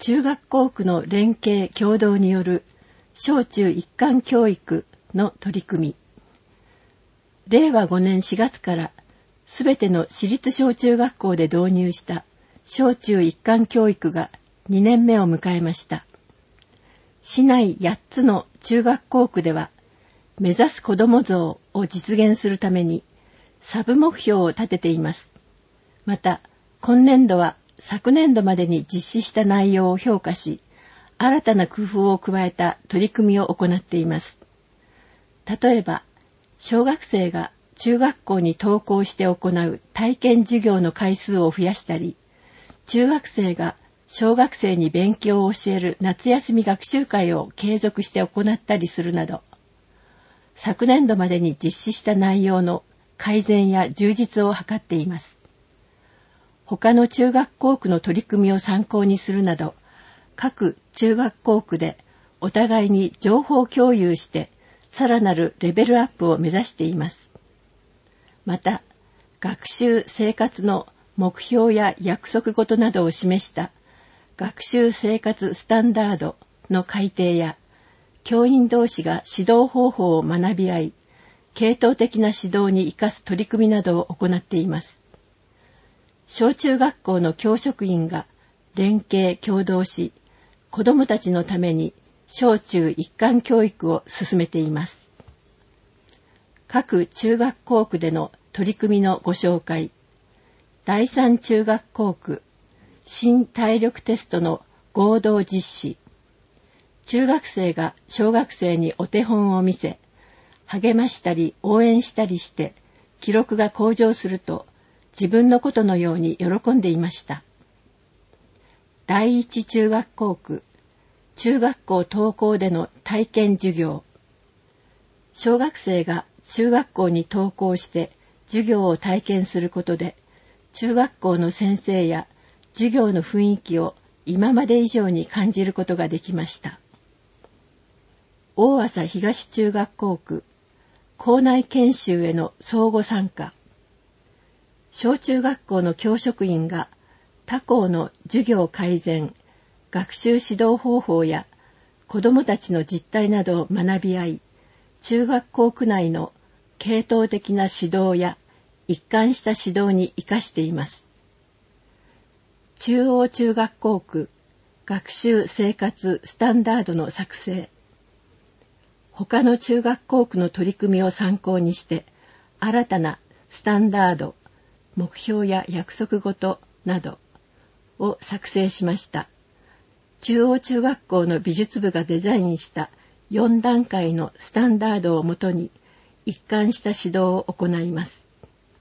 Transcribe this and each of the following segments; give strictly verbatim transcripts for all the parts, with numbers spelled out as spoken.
中学校区の連携協同による小中一貫教育の取り組み。れいわごねんしがつからすべての私立小中学校で導入した小中一貫教育がにねんめを迎えました。市内やっつの中学校区では、目指す子ども像を実現するためにサブ目標を立てています。また、今年度は昨年度までに実施した内容を評価し、新たな工夫を加えた取り組みを行っています。例えば、小学生が中学校に登校して行う体験授業の回数を増やしたり、中学生が小学生に勉強を教える夏休み学習会を継続して行ったりするなど、昨年度までに実施した内容の改善や充実を図っています。他の中学校区の取り組みを参考にするなど、各中学校区でお互いに情報共有してさらなるレベルアップを目指しています。また、学習生活の目標や約束事などを示した学習生活スタンダードの改定や、教員同士が指導方法を学び合い、系統的な指導に生かす取り組みなどを行っています。小中学校の教職員が連携協働し、子どもたちのために小中一貫教育を進めています。各中学校区での取り組みのご紹介。第三中学校区新体力テストの合同実施。中学生が小学生にお手本を見せ、励ましたり応援したりして記録が向上すると自分のことのように喜んでいました。第一中学校区中学校登校での体験授業。小学生が中学校に登校して授業を体験することで、中学校の先生や授業の雰囲気を今まで以上に感じることができました。大朝東中学校区校内研修への相互参加。小中学校の教職員が他校の授業改善、学習指導方法や子どもたちの実態などを学び合い、中学校区内の系統的な指導や一貫した指導に生かしています。中央中学校区学習生活スタンダードの作成。他の中学校区の取り組みを参考にして、新たなスタンダード、目標や約束事などを作成しました。中央中学校の美術部がデザインしたよんだんかいのスタンダードをもとに一貫した指導を行います。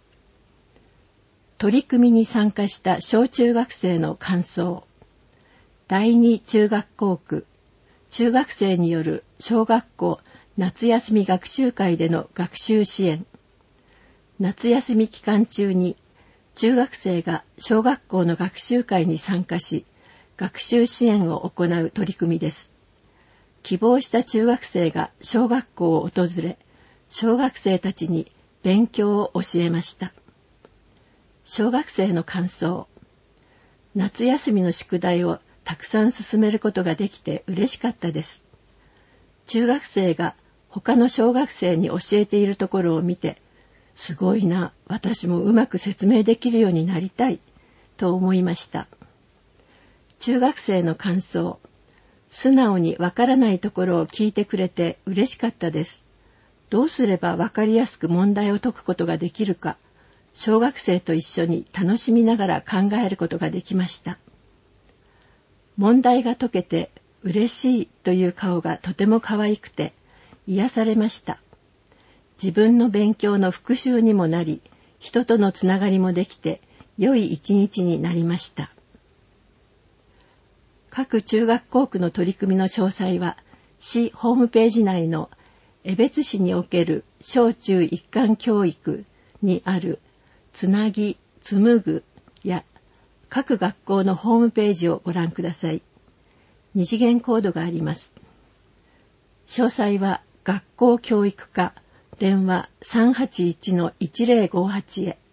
取り組みに参加した小中学生の感想。第二中学校区中学生による小学校夏休み学習会での学習支援。夏休み期間中に中学生が小学校の学習会に参加し、学習支援を行う取り組みです。希望した中学生が小学校を訪れ、小学生たちに勉強を教えました。小学生の感想。夏休みの宿題をたくさん進めることができて嬉しかったです。中学生が他の小学生に教えているところを見て、すごいな、私もうまく説明できるようになりたい、と思いました。中学生の感想。素直にわからないところを聞いてくれて嬉しかったです。どうすればわかりやすく問題を解くことができるか、小学生と一緒に楽しみながら考えることができました。問題が解けて嬉しいという顔がとても可愛くて癒されました。自分の勉強の復習にもなり、人とのつながりもできて良い一日になりました。各中学校区の取り組みの詳細は市ホームページ内の江別市における小中一貫教育にあるつなぎ、紡ぐや各学校のホームページをご覧ください。二次元コードがあります。詳細は学校教育課電話 さんはちいちのいちぜろごはち へ。